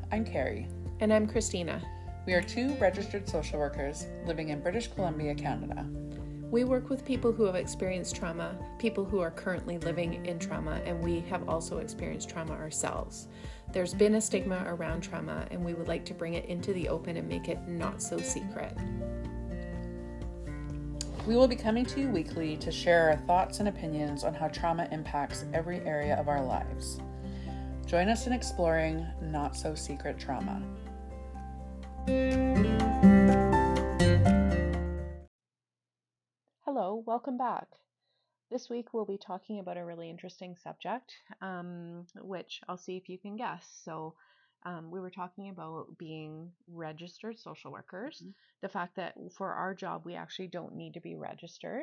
I'm Carrie. And I'm Christina. We are two registered social workers living in British Columbia, Canada. We work with people who have experienced trauma, people who are currently living in trauma, and we have also experienced trauma ourselves. There's been a stigma around trauma, and we would like to bring it into the open and make it not so secret. We will be coming to you weekly to share our thoughts and opinions on how trauma impacts every area of our lives. Join us in exploring not so secret trauma. Hello, welcome back. This week we'll be talking about a really interesting subject, which I'll see if you can guess. So we were talking about being registered social workers, the fact that for our job we actually don't need to be registered.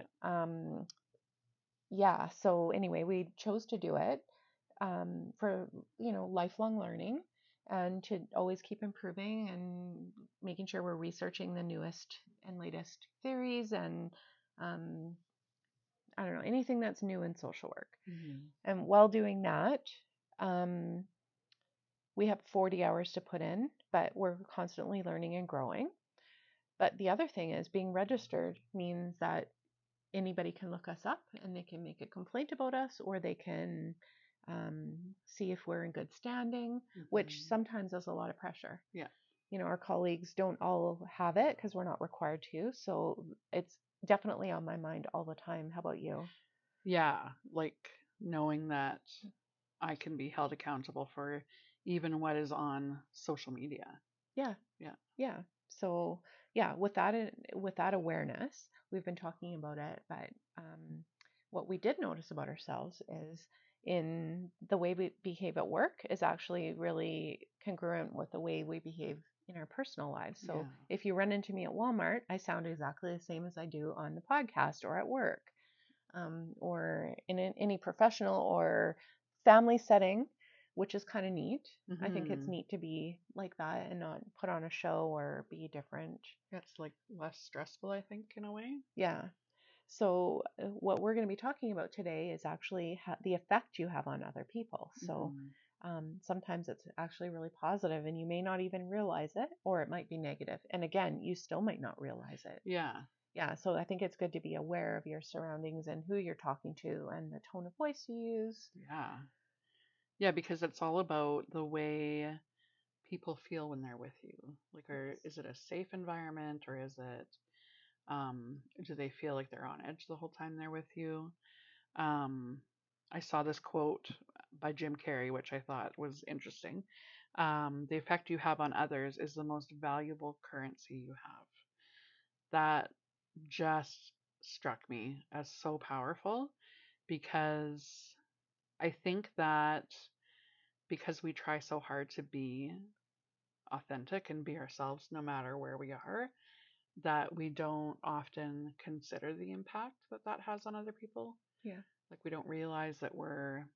So anyway, we chose to do it for lifelong learning and to always keep improving and making sure we're researching the newest and latest theories and I don't know, anything that's new in social work. And while doing that, we have 40 hours to put in, but we're constantly learning and growing. But the other thing is being registered means that anybody can look us up and they can make a complaint about us, or they can see if we're in good standing, which sometimes is a lot of pressure. Yeah. You know, our colleagues don't all have it because we're not required to. So it's definitely on my mind all the time. How about you? Yeah, like knowing that I can be held accountable for even what is on social media. Yeah. So with that awareness, we've been talking about it, but what we did notice about ourselves is in the way we behave at work is actually really congruent with the way we behave in our personal lives. So if you run into me at Walmart, I sound exactly the same as I do on the podcast or at work, or in any professional or family setting, which is kind of neat. I think it's neat to be like that and not put on a show or be different. It's like less stressful, I think, in a way. Yeah. So what we're going to be talking about today is actually the effect you have on other people. So sometimes it's actually really positive and you may not even realize it, or it might be negative. And again, you still might not realize it. Yeah, so I think it's good to be aware of your surroundings and who you're talking to and the tone of voice you use. Yeah, because it's all about the way people feel when they're with you. Like, is it a safe environment, or is it, do they feel like they're on edge the whole time they're with you? I saw this quote by Jim Carrey, which I thought was interesting. The effect you have on others is the most valuable currency you have. That just struck me as so powerful, because I think that because we try so hard to be authentic and be ourselves no matter where we are, that we don't often consider the impact that that has on other people. Yeah. Like, we don't realize that we're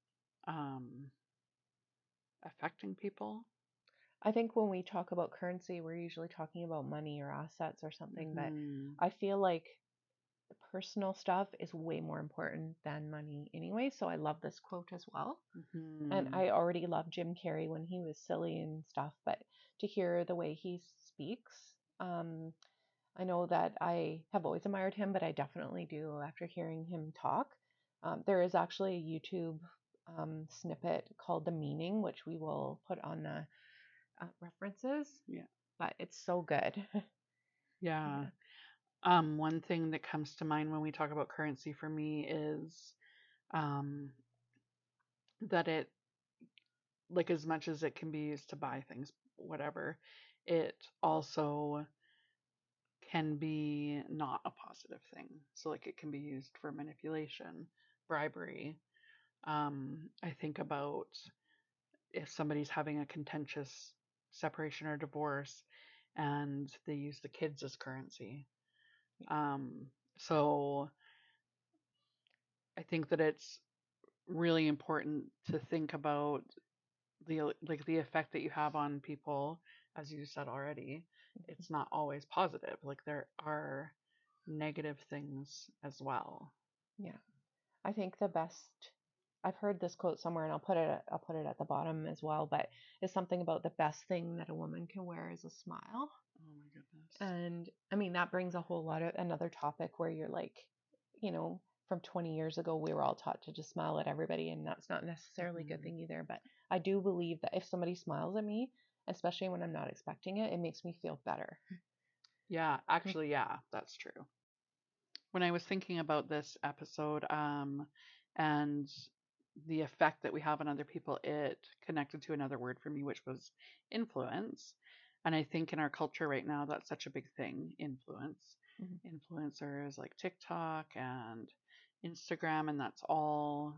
affecting people. I think when we talk about currency, we're usually talking about money or assets or something, but I feel like the personal stuff is way more important than money anyway. So I love this quote as well. And I already loved Jim Carrey when he was silly and stuff, but to hear the way he speaks, I know that I have always admired him, but I definitely do after hearing him talk. There is actually a YouTube snippet called The Meaning, which we will put on the references. Yeah. But it's so good. Yeah. One thing that comes to mind when we talk about currency for me is that it, like, as much as it can be used to buy things, whatever, it also can be not a positive thing. So, like, it can be used for manipulation, bribery. I think about if somebody's having a contentious separation or divorce and they use the kids as currency. So I think that it's really important to think about the effect that you have on people. As you said already, it's not always positive. Like, there are negative things as well. Yeah. I think the best I've heard this quote somewhere, and I'll put it at the bottom as well, but it's something about the best thing that a woman can wear is a smile. Oh my goodness. And I mean, that brings a whole lot of another topic where you're like, you know, from 20 years ago, we were all taught to just smile at everybody, and that's not necessarily a good thing either. But I do believe that if somebody smiles at me, especially when I'm not expecting it, it makes me feel better. Yeah, actually, yeah, that's true. When I was thinking about this episode, and the effect that we have on other people, it connected to another word for me, which was influence. And I think in our culture right now, that's such a big thing, influence. Mm-hmm. Influencers like TikTok and Instagram, and that's all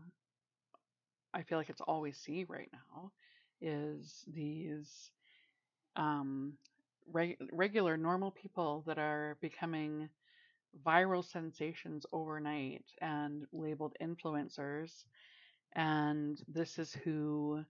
I feel like it's all we see right now is these um, regular, normal people that are becoming viral sensations overnight and labeled influencers. And this is who,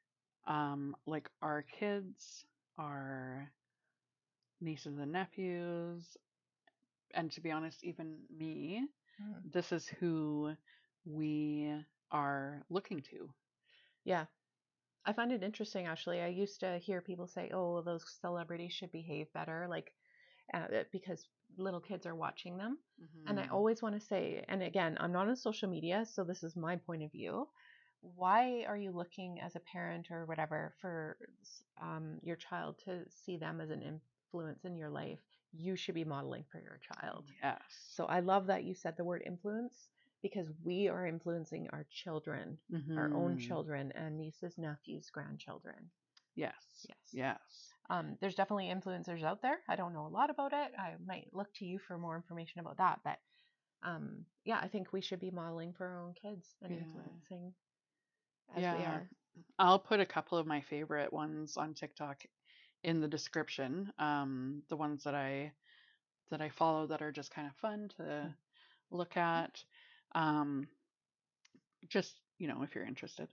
like our kids, our nieces and nephews, and to be honest, even me, Mm-hmm. this is who we are looking to. Yeah. I find it interesting actually. I used to hear people say, "Oh, well, those celebrities should behave better," like because little kids are watching them. And I Hmm. always want to say, and again, I'm not on social media, so this is my point of view. Why are you looking as a parent or whatever for your child to see them as an influence in your life? You should be modeling for your child. Yes. So I love that you said the word influence because we are influencing our children, our own Hmm. children, and nieces, nephews, grandchildren. Yes. Yes. Yes. There's definitely influencers out there. I don't know a lot about it. I might look to you for more information about that. But yeah, I think we should be modeling for our own kids and Yeah. influencing as we Yeah. are. I'll put a couple of my favorite ones on TikTok in the description. The ones that I follow that are just kind of fun to look at. Um, just, if you're interested.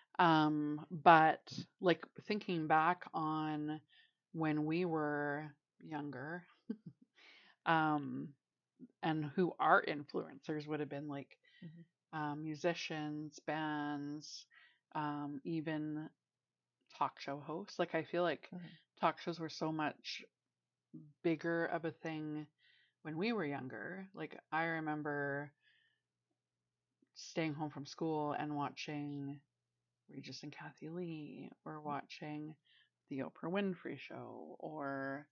But like thinking back on when we were younger, um, and who our influencers would have been like Mhm. musicians, bands, even talk show hosts. Like I feel like Mhm. talk shows were so much bigger of a thing when we were younger. Like I remember staying home from school and watching Regis and Kathy Lee, or watching the Oprah Winfrey Show, or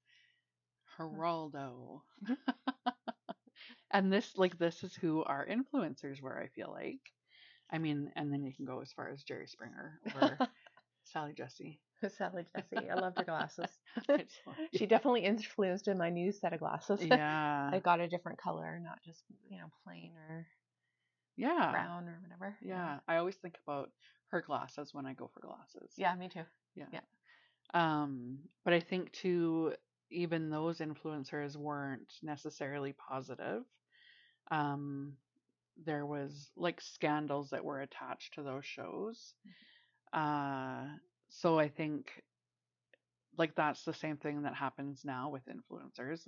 Geraldo. Mhm. And this is who our influencers were, I feel like. I mean, and then you can go as far as Jerry Springer or Sally Jesse. Sally Jesse. I loved her glasses. Yeah. She definitely influenced in my new set of glasses. Yeah. I got a different color, not just, plain or Yeah. brown or whatever. Yeah. I always think about her glasses when I go for glasses. Yeah, me too. Yeah. Yeah. But I think too, even those influencers weren't necessarily positive. Um, there was like scandals that were attached to those shows. Uh, so I think like that's the same thing that happens now with influencers.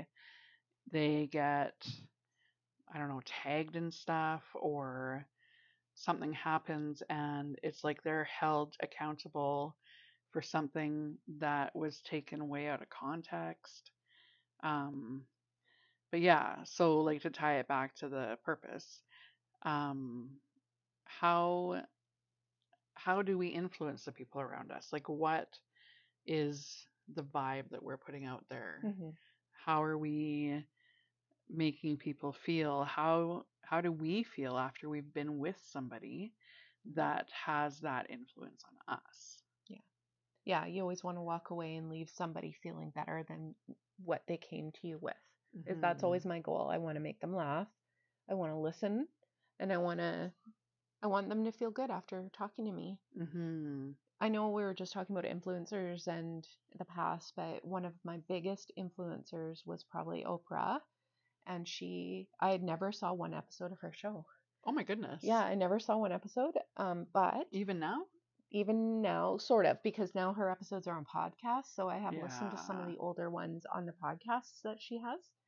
They get, I don't know, tagged and stuff, or something happens and it's like they're held accountable for something that was taken way out of context. Um, but yeah, so like to tie it back to the purpose, um, how how do we influence the people around us? Like what is the vibe that we're putting out there? Hmm. How are we making people feel? How do we feel after we've been with somebody that has that influence on us? Yeah. Yeah, you always want to walk away and leave somebody feeling better than what they came to you with. Is That's Hmm. always my goal. I want to make them laugh. I want to listen, and I want them to feel good after talking to me. Hmm. I know we were just talking about influencers and the past, but one of my biggest influencers was probably Oprah, and I had never saw one episode of her show. Oh my goodness. Yeah, I never saw one episode. But Even now? even now, sort of, because now her episodes are on podcasts. So I have listened to some of Yeah. the older ones on the podcasts that she has.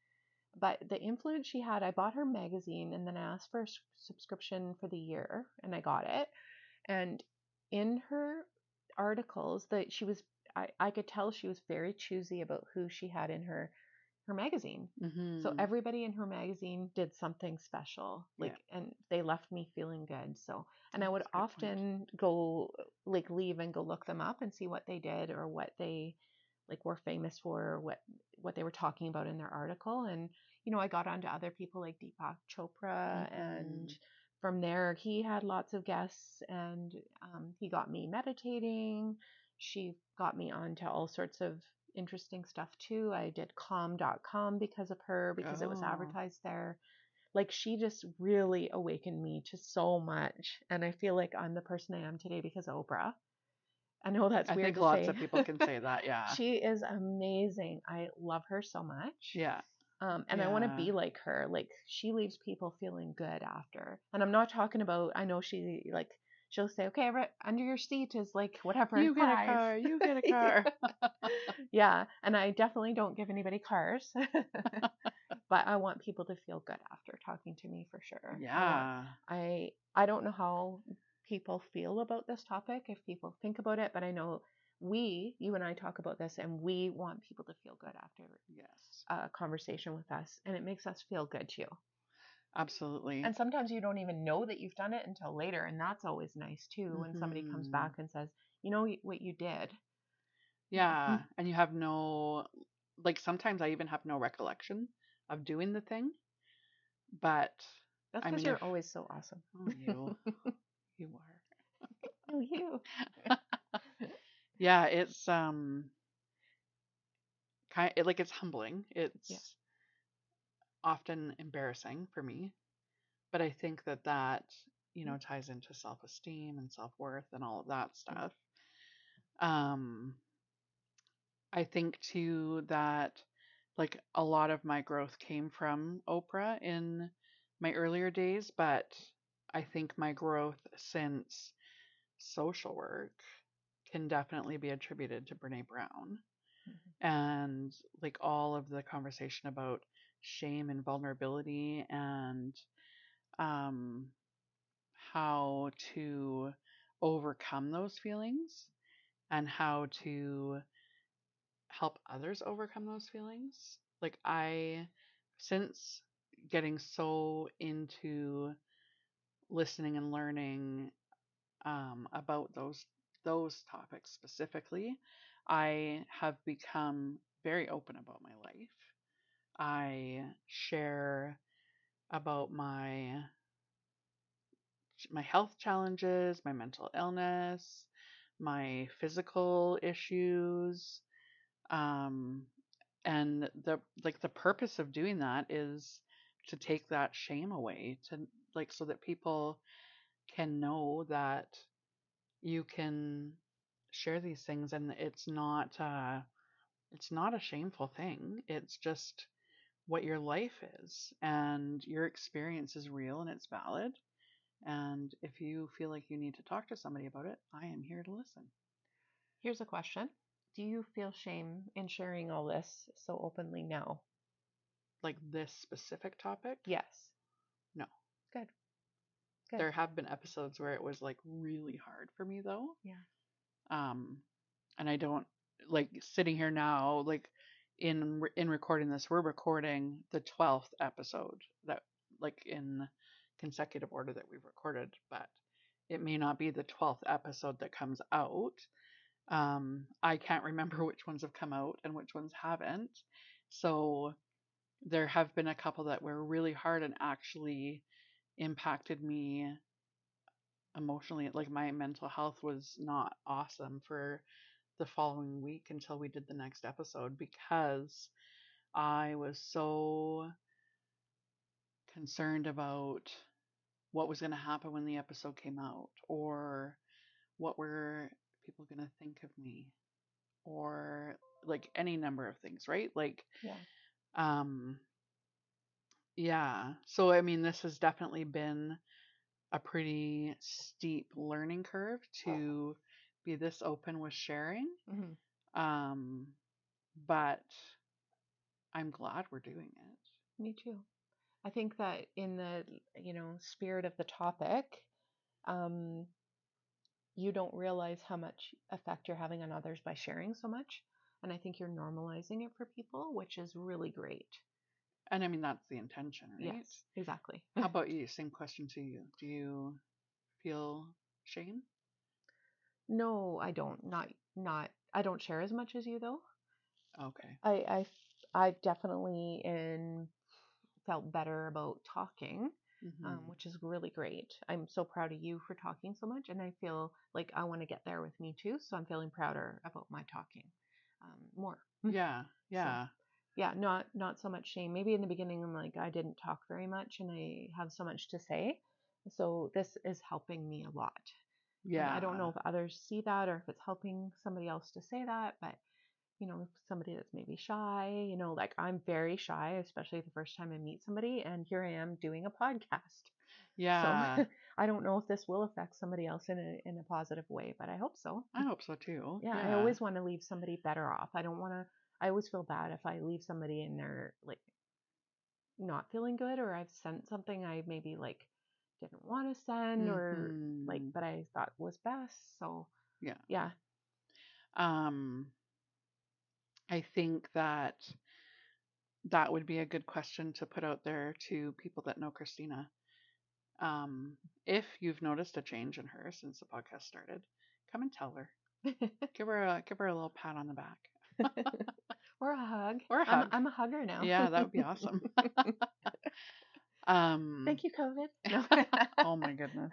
But the influence she had, I bought her magazine and then I asked for a subscription for the year and I got it. And in her articles that she was, I could tell she was very choosy about who she had in her magazine. So Mm-hmm. everybody in her magazine did something special, Yeah. like, and they left me feeling good. So, and I would That's a good point. often go, like, leave and go look them up and see what they did or what they like were famous for, or what they were talking about in their article. And I got onto other people like Deepak Chopra, and Mm-hmm. from there he had lots of guests, and he got me meditating. She got me onto all sorts of interesting stuff too. I did calm.com because of her, because it was Oh, advertised there. Like, she just really awakened me to so much. And I feel like I'm the person I am today because of Oprah. I know that's I weird think to lots say. of people can say that. Yeah. She is amazing. I love her so much. Yeah. And I want to Yeah. be like her. Like, she leaves people feeling good after. And I'm not talking about, I know she'll say, okay, right under your seat is like whatever, You get a 5. car. You get a car. Yeah. And I definitely don't give anybody cars, but I want people to feel good after talking to me for sure. Yeah. I don't know how people feel about this topic, if people think about it, but I know you and I talk about this, and we want people to feel good after Yes. a conversation with us, and it makes us feel good too. Absolutely. And sometimes you don't even know that you've done it until later, and that's always nice too when somebody comes Mm-hmm. back and says, what you did. Yeah. And you have no, like, sometimes I even have no recollection of doing the thing. But That's I because mean, if, you're always so awesome. oh, you No, you. are. Yeah. It's, like it's humbling. Yeah. It's often embarrassing for me, but I think that ties into self-esteem and self-worth and all of that Mm-hmm. stuff. Um, I think too that like a lot of my growth came from Oprah in my earlier days, but I think my growth since social work can definitely be attributed to Brene Brown and like all of the conversation about shame and vulnerability and um, how to overcome those feelings and how to help others overcome those feelings. Like since getting so into listening and learning about those topics specifically, I have become very open about my life. I share about my health challenges, my mental illness, my physical issues, um, and the purpose of doing that is to take that shame away, to like so that people can know that you can share these things and it's not a shameful thing. It's just what your life is and your experience is real and it's valid. And if you feel like you need to talk to somebody about it, I am here to listen. Here's a question. Do you feel shame in sharing all this so openly now? Like this specific topic? Yes. No. Good. Good. There have been episodes where it was like really hard for me though. Yeah. Um and I don't like sitting here now like in recording this, we're recording the 12th episode that like in consecutive order that we've recorded, but it may not be the 12th episode that comes out. I can't remember which ones have come out and which ones haven't. So there have been a couple that were really hard and actually impacted me emotionally. Like my mental health was not awesome for the following week until we did the next episode because I was so concerned about what was going to happen when the episode came out or what were people going to think of me or like any number of things, right? Like Yeah. um yeah. So I mean this has definitely been a pretty steep learning curve to be this open with sharing. Mm-hmm. Um but I'm glad we're doing it. me too. I think that in the, spirit of the topic, um, you don't realize how much effect you're having on others by sharing so much. And I think you're normalizing it for people, which is really great. And I mean, that's the intention, right? Yes, exactly. How about you? Same question to you. Do you feel shame? No, I don't. Not. I don't share as much as you though. Okay. I definitely felt better about talking, Mm-hmm. which is really great. I'm so proud of you for talking so much, and I feel like I want to get there with me too. So I'm feeling prouder about my talking more. Yeah. So Yeah. yeah, not so much shame. Maybe in the beginning I'm like I didn't talk very much, and I have so much to say. So this is helping me a lot. And I don't Yeah. know if others see that or if it's helping somebody else to say that, but somebody that's maybe shy, like I'm very shy, especially the first time I meet somebody, and here I am doing a podcast. So Yeah. I don't know if this will affect somebody else in a positive way, but I hope so. I hope so too. Yeah, I Yeah. always want to leave somebody better off. I don't want to, I always feel bad if I leave somebody and they're like not feeling good, or I've sent something I maybe like didn't want to send, or like, Mm-hmm. but I thought was best. So Yeah. yeah. Um, I think that that would be a good question to put out there to people that know Christina. Um, if you've noticed a change in her since the podcast started, come and tell her. Give her a little pat on the back Or a hug. or a I'm hug. I'm a hugger now. Yeah, that would be awesome. Thank you, COVID. No. Oh my goodness.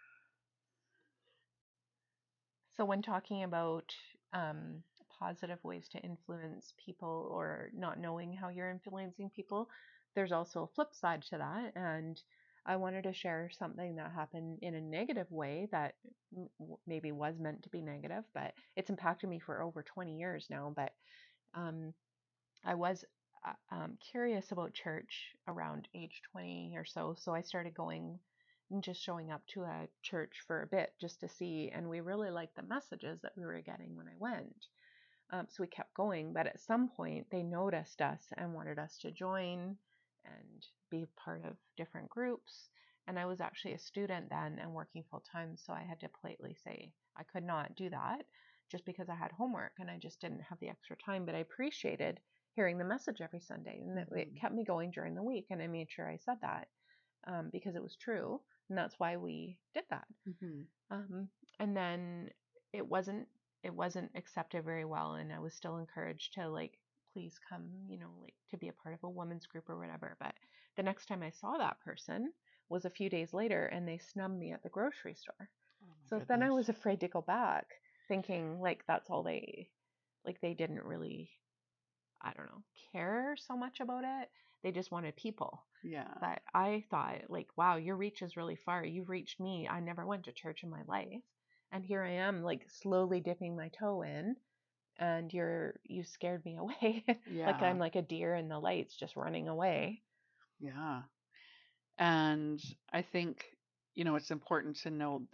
So when talking about um, positive ways to influence people or not knowing how you're influencing people, there's also a flip side to that. And I wanted to share something that happened in a negative way that maybe was meant to be negative, but it's impacted me for over 20 years now. But um, I was curious about church around age 20 or so. So I started going and just showing up to a church for a bit just to see. And we really liked the messages that we were getting when I went. So we kept going. But at some point, they noticed us and wanted us to join and be part of different groups. And I was actually a student then and working full time. So I had to politely say I could not do that just because I had homework and I just didn't have the extra time. But I appreciated hearing the message every Sunday, and it Mm-hmm. kept me going during the week. And I made sure I said that because it was true, and that's why we did that. Mm-hmm. Um, and then it wasn't it wasn't accepted very well, and I was still encouraged to like please come, like to be a part of a women's group or whatever. But the next time I saw that person was a few days later, and they snubbed me at the grocery store. Oh my So then I goodness. was afraid to go back, thinking like that's all they didn't really, I don't know, care so much about it. They just wanted people. Yeah. But I thought, like, wow, your reach is really far. You've reached me. I never went to church in my life. And here I am, like, slowly dipping my toe in. And you scared me away. Like Yeah. I'm like a deer in the lights just running away. Yeah. And I think, it's important to note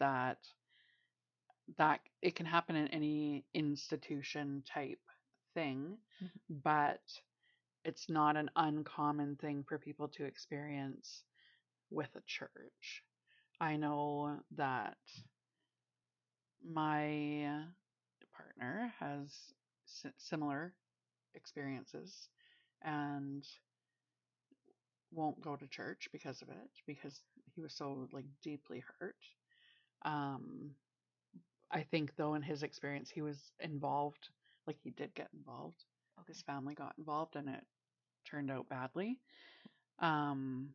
that it can happen in any institution type thing, Mhm. but it's not an uncommon thing for people to experience with a church. I know that my partner has similar experiences and won't go to church because of it, because he was so like deeply hurt. Um, I think though in his experience he was involved, like he did get involved. Okay. His family got involved and it turned out badly. Um,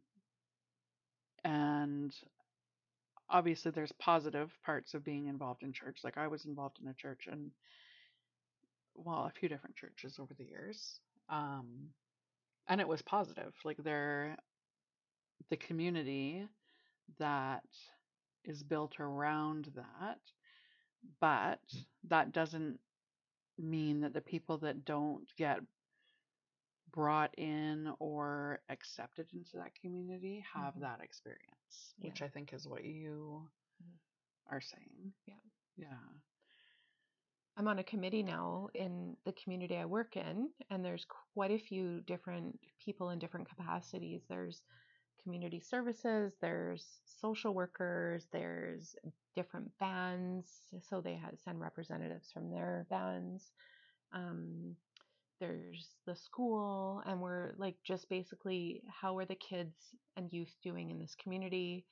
and obviously there's positive parts of being involved in church. Like I was involved in a church and well, a few different churches over the years. Um, and it was positive. Like the community that is built around that, but that doesn't mean that the people that don't get brought in or accepted into that community have Hmm. that experience, Yeah. which I think is what you Mhm. are saying. Yeah. Yeah. I'm on a committee now in the community I work in, and there's quite a few different people in different capacities. There's community services, there's social workers, there's different bands, so they send representatives from their bands. Um, there's the school, and we're like just basically, how are the kids and youth doing in this community?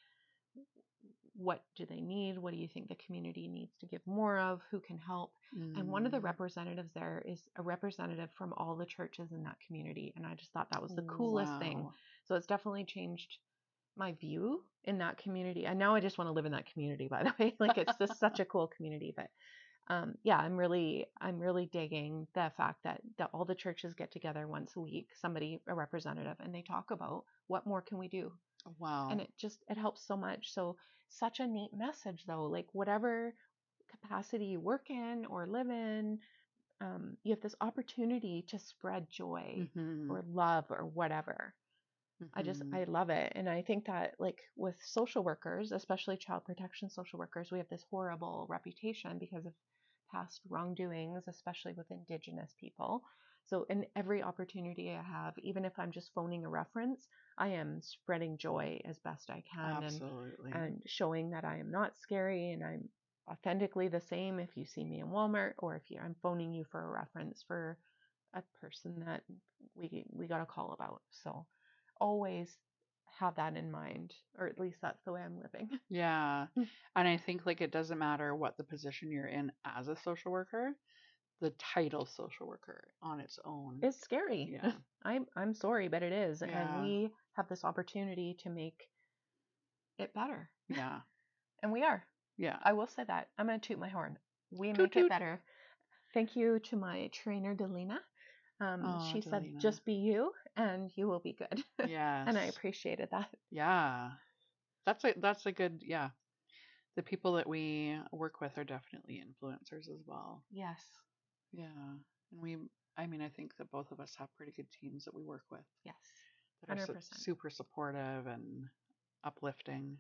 What do they need? What do you think the community needs to give more of? Who can help? And one of the representatives there is a representative from all the churches in that community. And I just thought that was the coolest thing. Wow. So it's definitely changed my view in that community. And now I just want to live in that community, by the way. Like it's just such a cool community. But yeah, I'm really digging the fact that all the churches get together once a week, a representative, and they talk about what more can we do. Wow. And it helps so much. So such a neat message though, like whatever capacity you work in or live in, you have this opportunity to spread joy or love or whatever. I love it. And I think that like with social workers, especially child protection social workers, we have this horrible reputation because of past wrongdoings, especially with Indigenous people. So in every opportunity I have, even if I'm just phoning a reference, I am spreading joy as best I can. Absolutely. And showing that I am not scary and I'm authentically the same if you see me in Walmart or if I'm phoning you for a reference for a person that we got a call about. So always have that in mind, or at least that's the way I'm living. Yeah. And I think like it doesn't matter what the position you're in as a social worker, the title social worker on its own is scary. Yeah. I'm sorry, but it is. Yeah. And we have this opportunity to make it better. Yeah. And we are. Yeah. I will say that. I'm going to toot my horn. We Toot make toot. it better. Thank you to my trainer, Delina. She said, Delina. just be you and you will be good. Yes. And I appreciated that. Yeah. That's a good, yeah. The people that we work with are definitely influencers as well. Yes. Yeah. And I think that both of us have pretty good teams that we work with. Yes. 100%. That are super supportive and uplifting.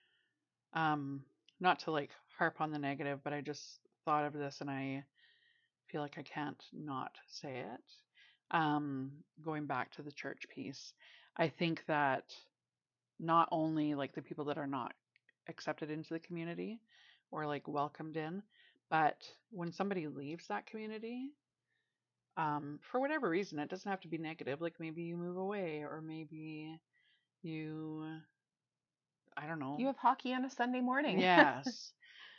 Not to like harp on the negative, but I just thought of this and I feel like I can't not say it. Going back to the church piece, I think that not only like the people that are not accepted into the community or like welcomed in, but when somebody leaves that community, for whatever reason, it doesn't have to be negative. Like maybe you move away or maybe you, I don't know. You have hockey on a Sunday morning. Yes.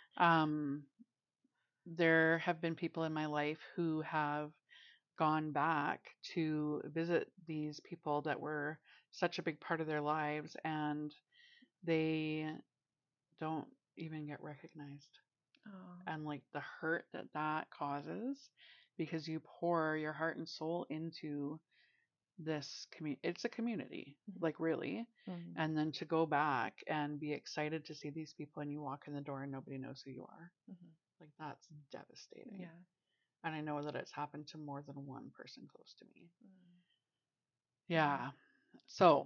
There have been people in my life who have gone back to visit these people that were such a big part of their lives and they don't even get recognized. Oh. And like the hurt that causes because you pour your heart and soul into this community. It's a community, like really. And then to go back and be excited to see these people and you walk in the door and nobody knows who you are. Like that's devastating. Yeah. And I know that it's happened to more than one person close to me. Yeah. So,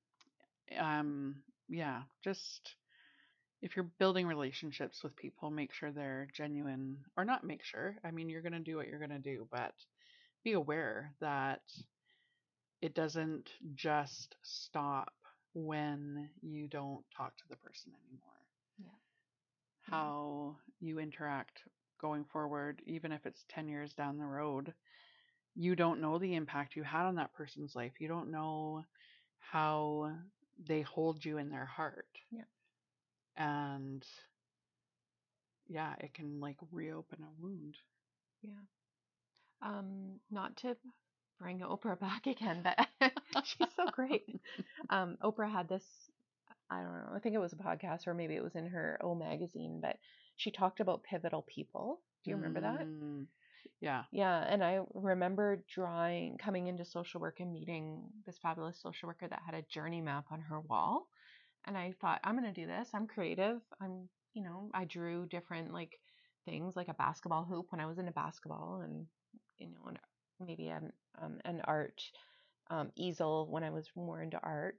yeah, just if you're building relationships with people, make sure they're genuine, or not make sure. I mean, you're going to do what you're going to do, but be aware that it doesn't just stop when you don't talk to the person anymore. Yeah. How you interact going forward, even if it's 10 years down the road, you don't know the impact you had on that person's life. You don't know how they hold you in their heart. Yeah. And yeah, it can like reopen a wound. Yeah. Not to bring Oprah back again, but she's so great. Oprah had this, I don't know, I think it was a podcast or maybe it was in her old magazine, but she talked about pivotal people. Do you remember that? Yeah. Yeah. And I remember coming into social work and meeting this fabulous social worker that had a journey map on her wall. And I thought, I'm going to do this. I'm creative. I drew different like things like a basketball hoop when I was into basketball and, maybe an art easel when I was more into art.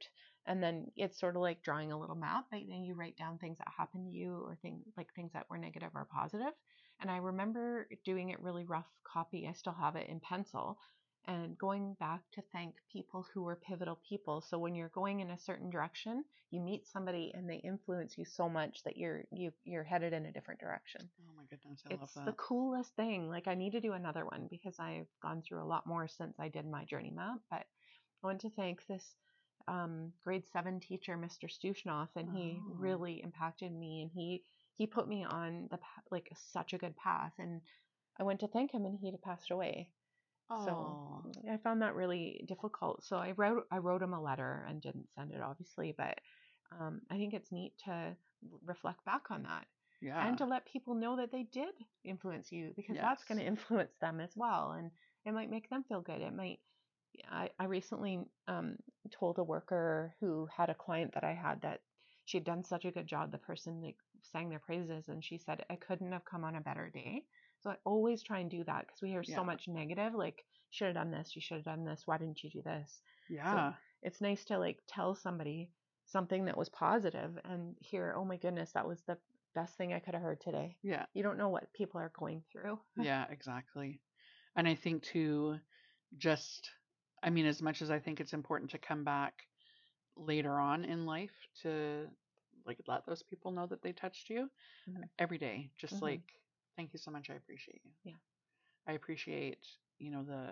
And then it's sort of like drawing a little map, and then you write down things that happened to you or things that were negative or positive. And I remember doing it really rough copy. I still have it in pencil and going back to thank people who were pivotal people. So when you're going in a certain direction, you meet somebody and they influence you so much that you're headed in a different direction. Oh my goodness, I love It's the that. coolest thing. Like I need to do another one because I've gone through a lot more since I did my journey map. But I want to thank this grade 7 teacher, Mr. Stushnoff, and he Oh. really impacted me, and he put me on like such a good path. And I went to thank him, and he had passed away. So Oh. I found that really difficult. So I wrote him a letter and didn't send it, obviously, but I think it's neat to reflect back on that and Yeah. to let people know that they did influence you, because that's going Yes. to influence them as well, and it might make them feel good. It might. I recently told a worker who had a client that I had that she'd done such a good job. The person like sang their praises, and she said, "I couldn't have come on a better day." So I always try and do that because we hear so Yeah. much negative, like, should have done this, you should have done this, why didn't you do this? So Yeah. it's nice to like tell somebody something that was positive and hear, oh my goodness, that was the best thing I could have heard today. Yeah. You don't know what people are going through. Yeah, exactly. And I think too, just, I mean, as much as I think it's important to come back later on in life to like let those people know that they touched you Hmm. every day, just Hmm. like, thank you so much. I appreciate you. Yeah. I appreciate, the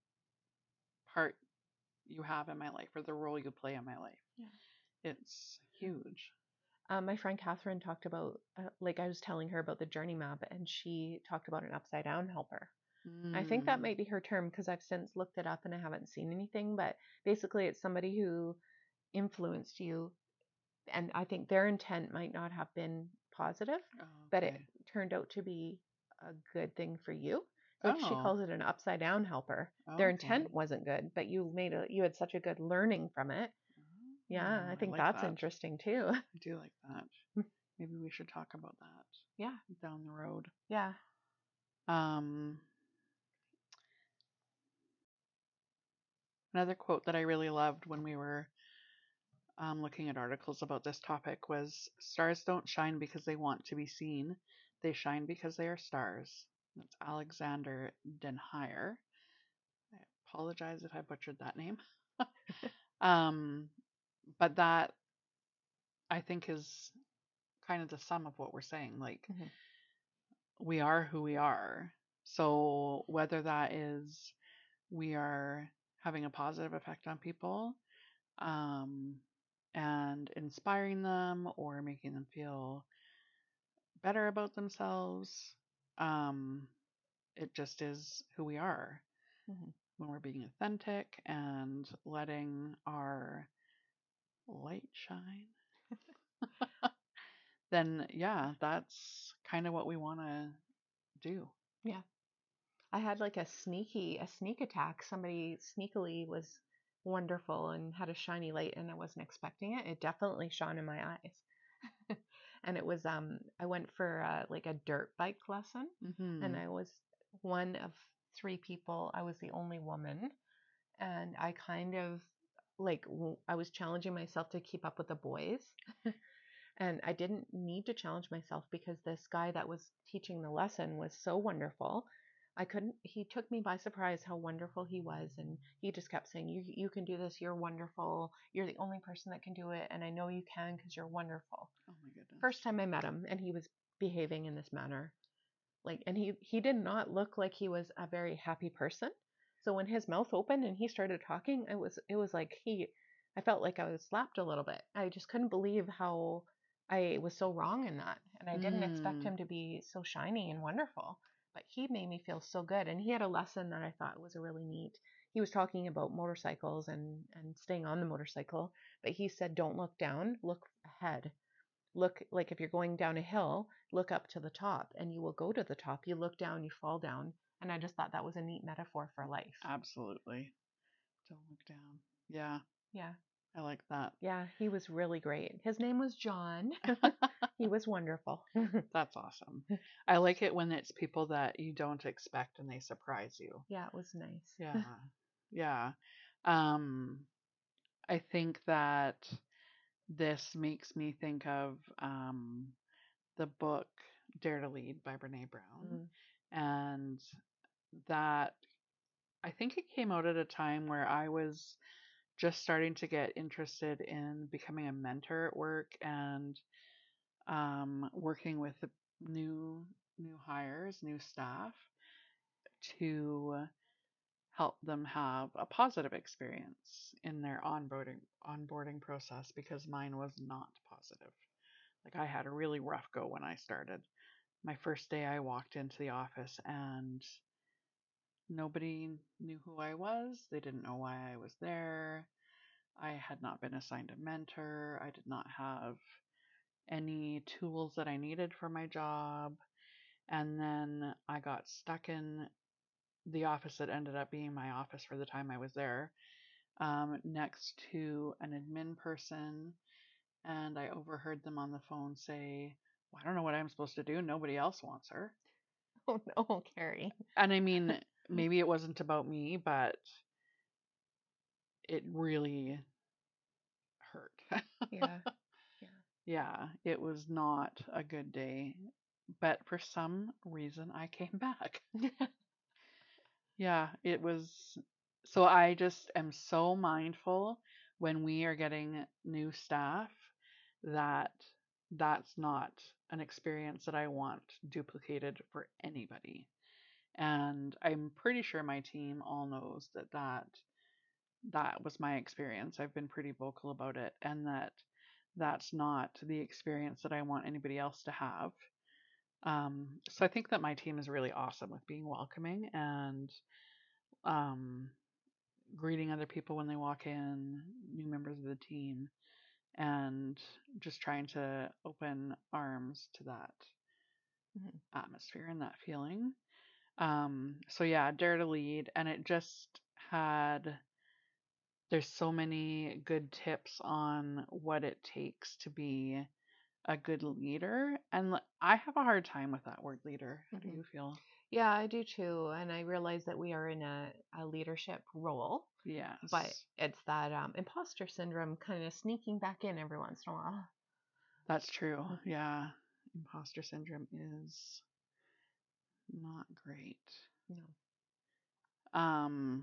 part you have in my life or the role you play in my life. Yeah. It's huge. My friend Catherine talked about, like, I was telling her about the journey map, and she talked about an upside down helper. I think that Mm. might be her term because I've since looked it up and I haven't seen anything. But basically, it's somebody who influenced you, and I think their intent might not have been positive, but it Okay. turned out to be a good thing for you. Like she Oh, calls it an upside down helper. Their okay. intent wasn't good, but you had such a good learning from it. Yeah, I Oh, I think like that's that. interesting too. I do like that. Maybe we should talk about Yeah, that down the road. yeah. Um, Another quote that I really loved when we were looking at articles about this topic was stars don't shine because they want to be seen. They shine because they are stars. That's Alexander Den Heier. I apologize if I butchered that name. um, but that I think is kind of the sum of what we're saying. Like, Hmm. we are who we are. So whether that is we are having a positive effect on people, um, and inspiring them or making them feel better about themselves, um, it just is who we are Hmm. when we're being authentic and letting our light shine. Then, yeah, that's kind of what we want to do. Yeah. I had like a sneak attack. Somebody sneakily was wonderful and had a shiny light and I wasn't expecting it. It definitely shone in my eyes. And it was I went for like a dirt bike lesson, and Hmm. I was one of 3 people. I was the only woman, and I kind of like I was challenging myself to keep up with the boys. And I didn't need to challenge myself because this guy that was teaching the lesson was so wonderful. He took me by surprise how wonderful he was. And he just kept saying, you can do this. You're wonderful. You're the only person that can do it. And I know you can because you're wonderful. Oh my goodness. First time I met him, and he was behaving in this manner. Like, and he did not look like he was a very happy person. So when his mouth opened and he started talking, it was like I felt like I was slapped a little bit. I just couldn't believe how I was so wrong in that. And I didn't expect Mm. him to be so shiny and wonderful. But he made me feel so good. And he had a lesson that I thought was really neat. He was talking about motorcycles and staying on the motorcycle, but he said, don't look down, look ahead. Look, like if you're going down a hill, look up to the top and you will go to the top. You look down, you fall down. And I just thought that was a neat metaphor for life. Absolutely. Don't look down. Yeah, Yeah. I like that. Yeah, he was really great. His name was John. He was wonderful. That's awesome. I like it when it's people that you don't expect and they surprise you. Yeah, it was nice. Yeah. Yeah. Um, I think that this makes me think of the book Dare to Lead by Brene Brown. Mm. And that I think it came out at a time where I was just starting to get interested in becoming a mentor at work and working with the new hires, new staff to help them have a positive experience in their onboarding process because mine was not positive. Like I had a really rough go when I started. My first day I walked into the office and nobody knew who I was. They didn't know why I was there. I had not been assigned a mentor. I did not have any tools that I needed for my job. And then I got stuck in the office that ended up being my office for the time I was there, next to an admin person. And I overheard them on the phone say, well, I don't know what I'm supposed to do. Nobody else wants her. Oh no, Carrie. And I mean, maybe it wasn't about me, but it really hurt. Yeah. Yeah. Yeah, it was not a good day. But for some reason, I came back. Yeah, it was. So I just am so mindful when we are getting new staff that that's not an experience that I want duplicated for anybody. And I'm pretty sure my team all knows that was my experience. I've been pretty vocal about it, and that's not the experience that I want anybody else to have. So I think that my team is really awesome with being welcoming and um, greeting other people when they walk in, new members of the team, and just trying to open arms to that Mhm. atmosphere and that feeling. So yeah, Dare to Lead, and it just had there's so many good tips on what it takes to be a good leader. And I have a hard time with that word leader. How do Mhm. you feel? Yeah, I do too. And I realize that we are in a leadership role, but Yes, it's that imposter syndrome kind of sneaking back in every once in a while. that's true. Yeah. Imposter syndrome is not great. No. Um,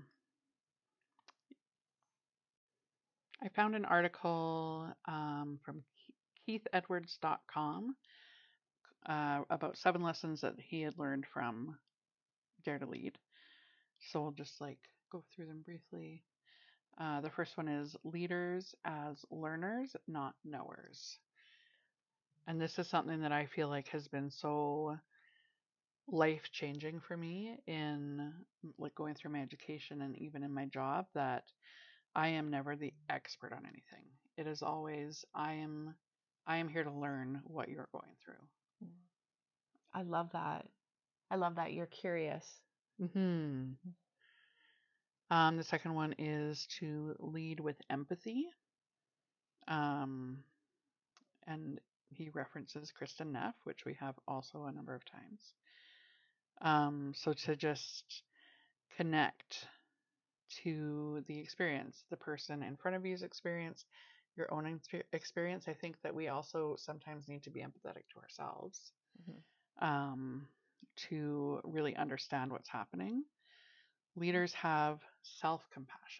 I found an article from KeithEdwards.com about 7 lessons that he had learned from Dare to Lead. So we'll just like go through them briefly. The first one is leaders as learners, not knowers. And this is something that I feel like has been so life changing for me in like going through my education and even in my job that I am never the expert on anything. It is always I am here to learn what you're going through. Mm. I love that. I love that you're curious. Hmm. The second one is to lead with empathy. Um, and he references Kristen Neff, which we have also a number of times. So to just connect to the experience, the person in front of you's experience, your own experience. I think that we also sometimes need to be empathetic to ourselves, Mhm. um, to really understand what's happening. Leaders have self compassion.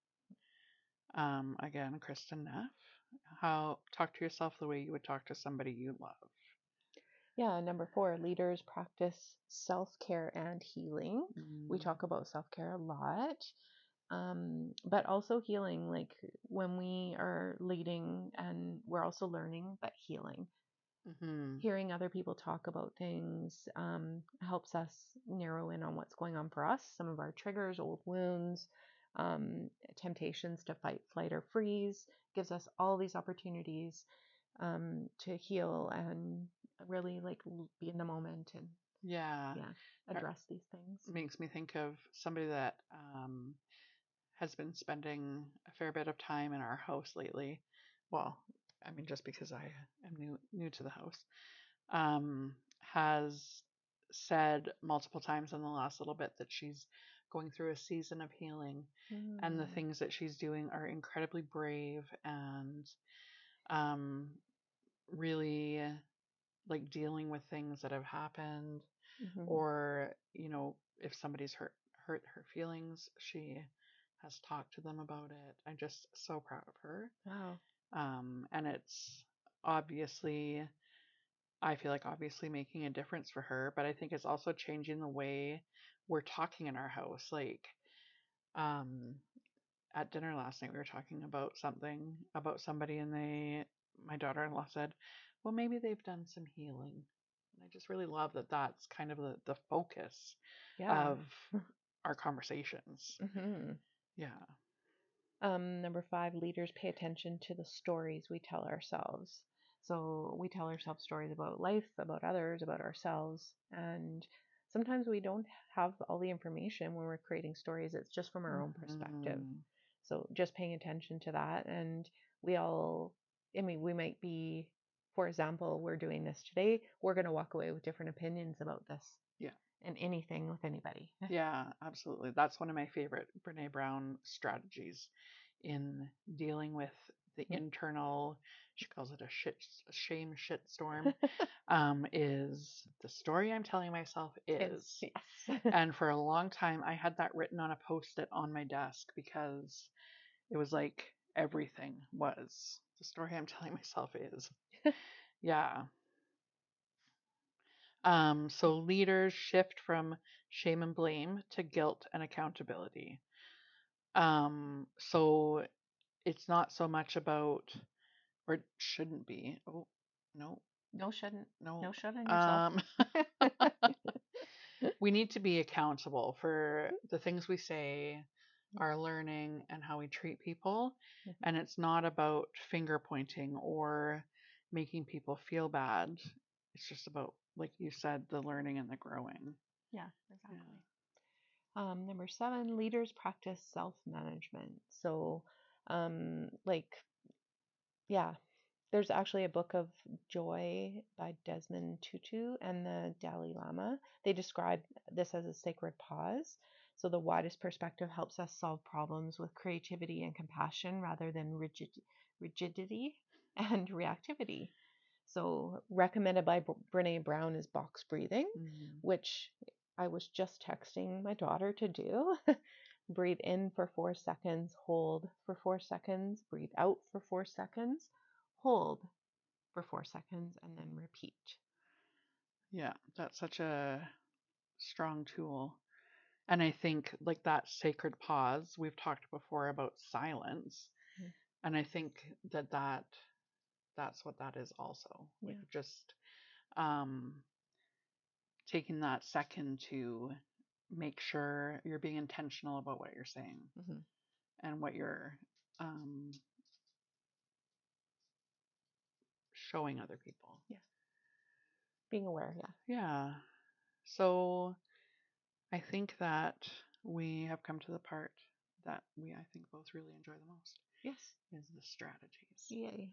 Again, Kristen Neff. How talk to yourself the way you would talk to somebody you love. Yeah, number four, leaders practice self-care and healing. We Mm, talk about self-care a lot, but also healing, like when we are leading and we're also learning, but healing. mm-hmm. Hearing other people talk about things helps us narrow in on what's going on for us, some of our triggers, old wounds, temptations to fight, flight, or freeze, gives us all these opportunities to heal and really like be in the moment and Yeah, yeah, it address these things. makes me think of somebody that has been spending a fair bit of time in our house lately. Well, I mean, just because I am new to the house, has said multiple times in the last little bit that she's going through a season of healing, and the Mm. things that she's doing are incredibly brave and um, really like dealing with things that have happened, Mhm. or if somebody's hurt her feelings, she has talked to them about it. I'm just so proud of her. Wow. And it's obviously, I feel like obviously making a difference for her, but I think it's also changing the way we're talking in our house. Like, um, at dinner last night, we were talking about something about somebody, and my daughter-in-law said, well, maybe they've done some healing. And I just really love that that's kind of the focus Yeah. of our conversations. Mhm. Yeah. Number 5, leaders pay attention to the stories we tell ourselves. So we tell ourselves stories about life, about others, about ourselves, and sometimes we don't have all the information when we're creating stories. It's just from our own perspective. Mhm. So just paying attention to that. And we all, I mean, we might be, for example, we're doing this today, we're going to walk away with different opinions about this Yeah. and anything with anybody. Yeah, absolutely. That's one of my favorite Brene Brown strategies in dealing with the internal, she calls it a shame shit storm, is the story I'm telling myself is. Yes. And for a long time, I had that written on a post-it on my desk because it was like everything was the story I'm telling myself is. Yeah. So leaders shift from shame and blame to guilt and accountability. So it's not so much about, or it shouldn't be. Oh, no, No shouldn't. no. No shouldn't yourself. Um, we need to be accountable for the things we say, our learning, and how we treat people. And it's not about finger pointing or making people feel bad. It's just about, like you said, the learning and the growing. Yeah, Yeah. exactly. Number 7, leaders practice self-management. So, like, yeah, there's actually a book of Joy by Desmond Tutu and the Dalai Lama. They describe this as a sacred pause. So the widest perspective helps us solve problems with creativity and compassion rather than rigidity and reactivity. So recommended by Brene Brown is box breathing, Mhm. which I was just texting my daughter to do. Breathe in for 4 seconds, hold for 4 seconds, breathe out for 4 seconds, hold for 4 seconds, and then repeat. Yeah, that's such a strong tool. And I think like that sacred pause, we've talked before about silence. Mhm. And I think that's what that is also. Like Yeah. just um taking that second to make sure you're being intentional about what you're saying Hmm. and what you're um showing other people. Yeah. Being aware. Yeah. Yeah. So I think that we have come to the part that we, I think, both really enjoy the most Yes. is the strategies. Yay.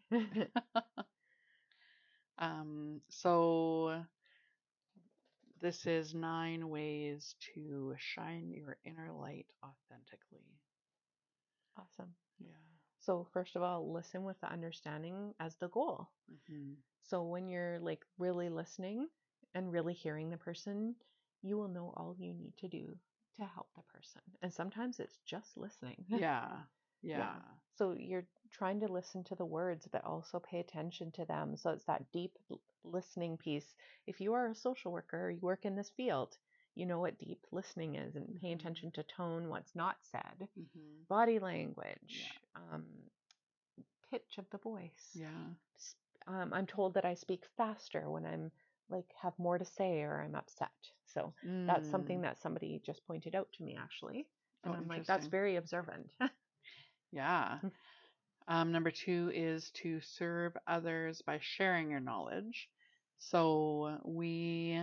So this is 9 ways to shine your inner light authentically. Awesome. Yeah. So, first of all, listen with the understanding as the goal. Hmm. So, when you're like really listening and really hearing the person, you will know all you need to do to help the person. And sometimes it's just listening. Yeah. Yeah. Yeah. So you're trying to listen to the words, but also pay attention to them. So it's that deep listening piece. If you are a social worker, you work in this field, you know what deep listening is and paying Hmm. attention to tone, what's not said, Hmm. body language, Yeah. pitch of the voice. Yeah. I'm told that I speak faster when I'm like have more to say or I'm upset. So that's something Mm. that somebody just pointed out to me actually. And Oh, I'm like, that's interesting. very observant. Yeah. Number 2 is to serve others by sharing your knowledge. So we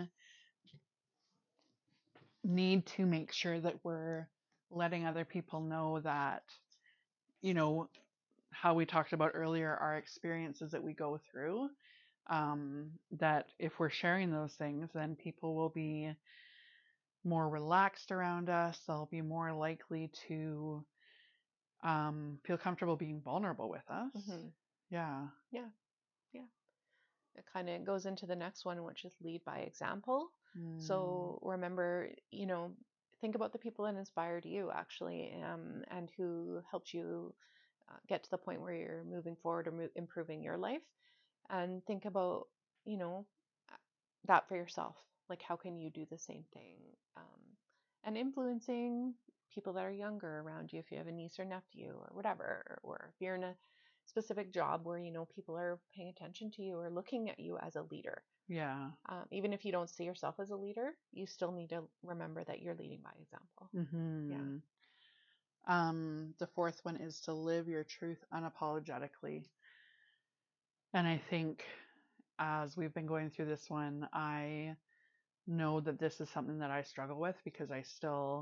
need to make sure that we're letting other people know that, you know, how we talked about earlier, our experiences that we go through, that if we're sharing those things, then people will be more relaxed around us. They'll be more likely to feel comfortable being vulnerable with us. Yeah. Yeah. Yeah. It kind of goes into the next one, which is lead by example. So remember, think about the people that inspired you actually, and who helped you get to the point where you're moving forward or improving your life. And think about, you know, that for yourself. Like, how can you do the same thing? And influencing people that are younger around you, if you have a niece or nephew or whatever, or if you're in a specific job where people are paying attention to you or looking at you as a leader. Yeah. Even if you don't see yourself as a leader, you still need to remember that you're leading by example. Yeah. The fourth one is to live your truth unapologetically. And I think as we've been going through this one, I know that this is something that I struggle with because I still,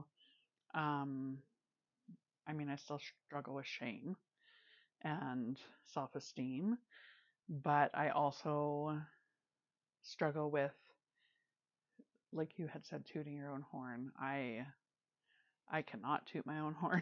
I still struggle with shame and self esteem, but I also struggle with, like you had said, tooting your own horn. I cannot toot my own horn.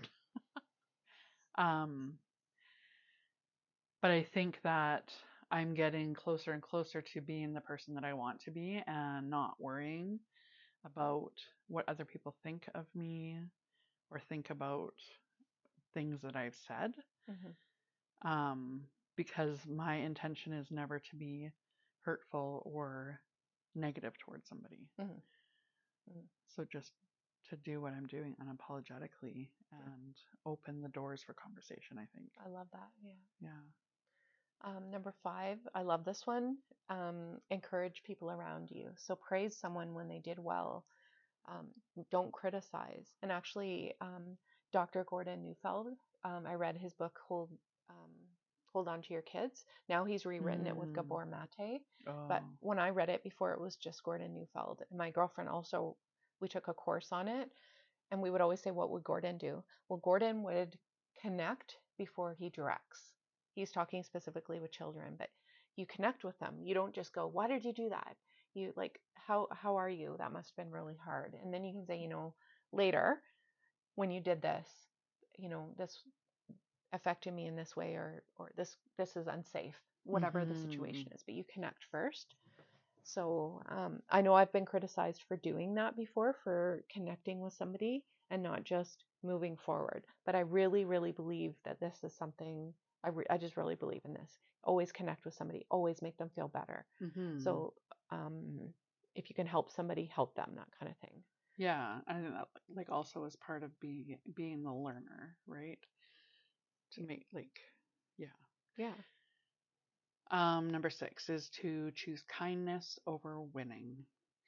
um, but I think that I'm getting closer and closer to being the person that I want to be and not worrying about what other people think of me or think about things that I've said. Um, because my intention is never to be hurtful or negative towards somebody. So just to do what I'm doing unapologetically and open the doors for conversation, I think. I love that. Yeah. Yeah. Number 5, I love this one. Encourage people around you. So praise someone when they did well. Don't criticize. And actually, Dr. Gordon Neufeld, I read his book, Hold On to Your Kids. Now he's rewritten it with Gabor Mate. But when I read it before, it was just Gordon Neufeld. And my girlfriend also, we took a course on it. And we would always say, what would Gordon do? Well, Gordon would connect before he directs. He's talking specifically with children, but you connect with them. You don't just go, why did you do that? You like, how are you? That must have been really hard. And then you can say, later when you did this, this affected me in this way, or this is unsafe, whatever the situation is. But you connect first. So I know I've been criticized for doing that before, for connecting with somebody and not just moving forward. But I really, really believe that this is something, I just really believe in this. Always connect with somebody, always make them feel better. So if you can help somebody, help them, that kind of thing. Yeah, I think that like also is part of being the learner, right? To make yeah. Yeah. Number 6 is to choose kindness over winning.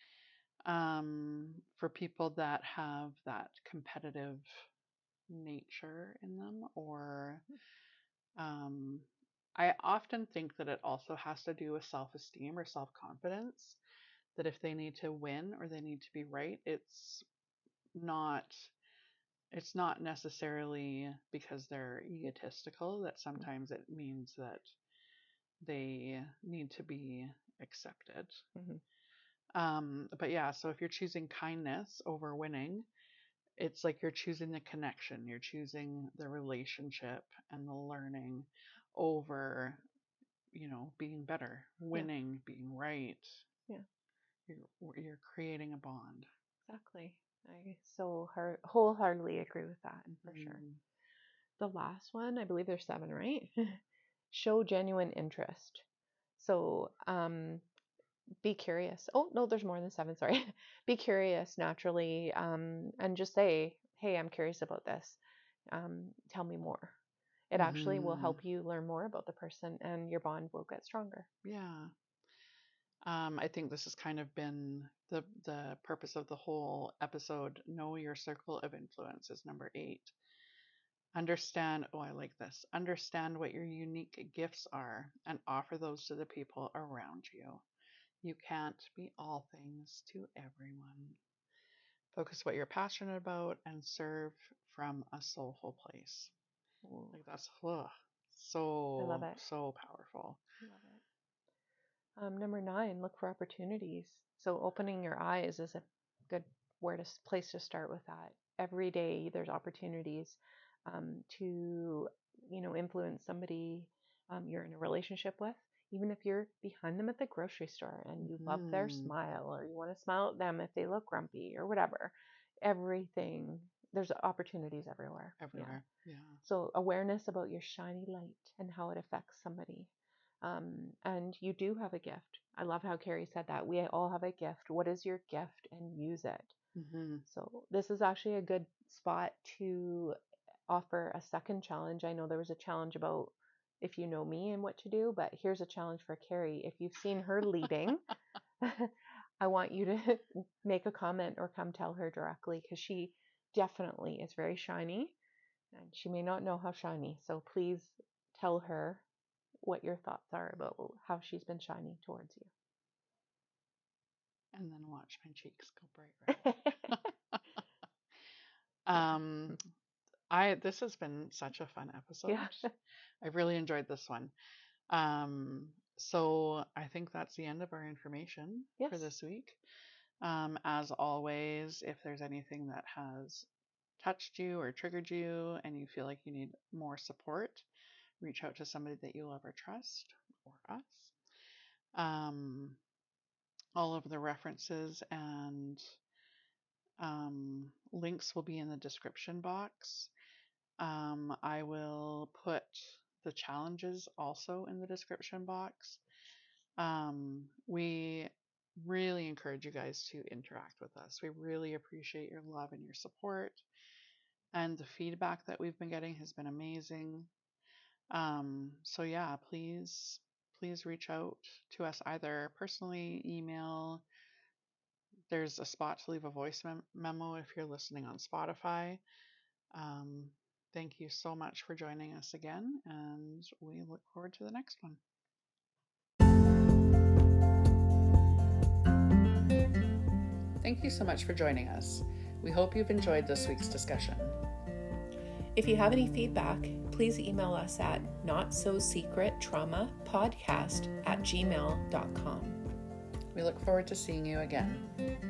For people that have that competitive nature in them, or I often think that it also has to do with self-esteem or self-confidence, that if they need to win or they need to be right, not it's not necessarily because they're egotistical, that sometimes it means that they need to be accepted. But yeah, so if you're choosing kindness over winning, it's like you're choosing the connection, you're choosing the relationship and the learning over, being better, winning, being right. Yeah. You're creating a bond. Exactly. I so wholeheartedly agree with that, for sure. The last one, I believe there's 7, right? Show genuine interest. So be curious. Oh, no, there's more than 7, sorry. Be curious naturally, and just say, hey, I'm curious about this. Tell me more. It actually will help you learn more about the person, and your bond will get stronger. Yeah. I think this has kind of been the purpose of the whole episode. Know your circle of influence is number 8. Understand, oh, I like this. Understand what your unique gifts are and offer those to the people around you. You can't be all things to everyone. Focus what you're passionate about and serve from a soulful place. Like that's I love it. so powerful. I love it. Number 9, look for opportunities. So opening your eyes is a good place to start with that. Every day there's opportunities to, influence somebody you're in a relationship with, even if you're behind them at the grocery store and you love their smile, or you want to smile at them if they look grumpy or whatever. Everything, there's opportunities everywhere. Everywhere. Yeah. So awareness about your shiny light and how it affects somebody. And you do have a gift. I love how Carrie said that. We all have a gift. What is your gift? And use it. So this is actually a good spot to offer a second challenge. I know there was a challenge about if you know me and what to do, but here's a challenge for Carrie. If you've seen her leading, I want you to make a comment or come tell her directly, because she definitely is very shiny and she may not know how shiny. So please tell her what your thoughts are about how she's been shiny towards you. And then watch my cheeks go bright red. This has been such a fun episode. Yeah. I've really enjoyed this one. So I think that's the end of our information for this week. As always, if there's anything that has touched you or triggered you and you feel like you need more support, reach out to somebody that you love or trust, or us. All of the references and links will be in the description box. I will put the challenges also in the description box. We really encourage you guys to interact with us. We really appreciate your love and your support. And the feedback that we've been getting has been amazing. So yeah, please reach out to us either personally, email. There's a spot to leave a voice memo if you're listening on Spotify. Thank you so much for joining us again, and we look forward to the next one. Thank you so much for joining us. We hope you've enjoyed this week's discussion. If you have any feedback, please email us at notsosecrettraumapodcast@gmail.com. We look forward to seeing you again.